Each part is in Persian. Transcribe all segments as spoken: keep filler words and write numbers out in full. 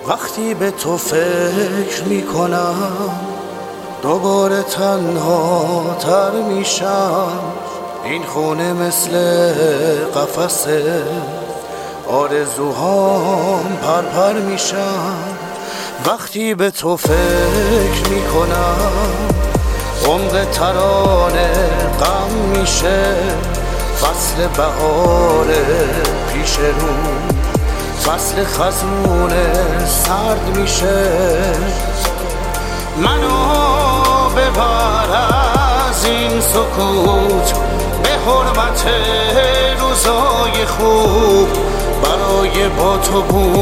وقتی به تو فکر میکنم دوباره تنها تر میشم. این خونه مثل قفسه، آرزوهام پرپر میشم. وقتی به تو فکر میکنم عمق ترانه غم میشه. فصل بهار پیش رو، فصل خزون سرد میشه. منو ببر از این سکوت به حرمت روزای خوب. برای با تو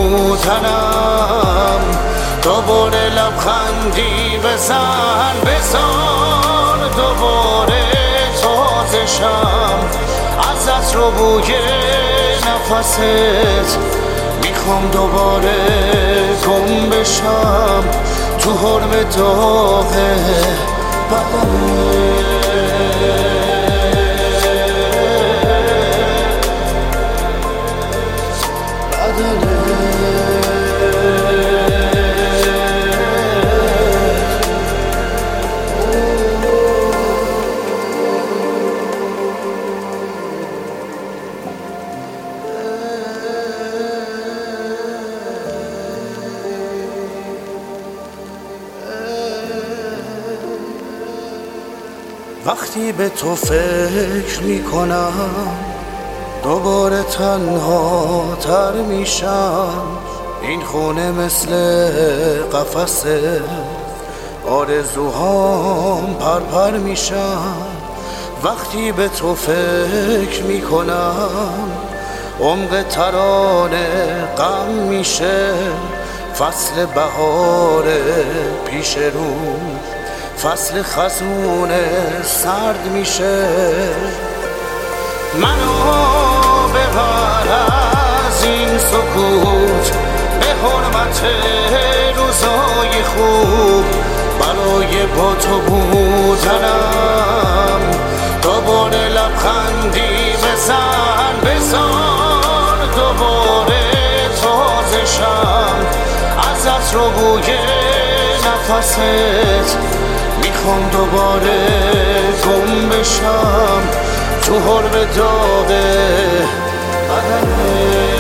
بودنم دوباره لبخندی بزن، بزار دوباره تازه شم. ازت رو بوی نفست میخوام دوباره گم بشم تو حرم داغ بدنت. وقتی به تو فکر میکنم دوباره تنها تر میشم. این خونه مثل قفسه، آرزوهام پرپر میشم. وقتی به تو فکر میکنم عمق ترانه غم میشه. فصل بهار پیش رو، فصل خزون سرد میشه. منو ببر از این سکوت به حرمت روزای خوب. برای با تو بودنم دوباره لبخندی بزن، بزار دوباره تازه شم. ازت رو بوی نفست میخوام دوباره گم بشم تو حرم داغ بدنت.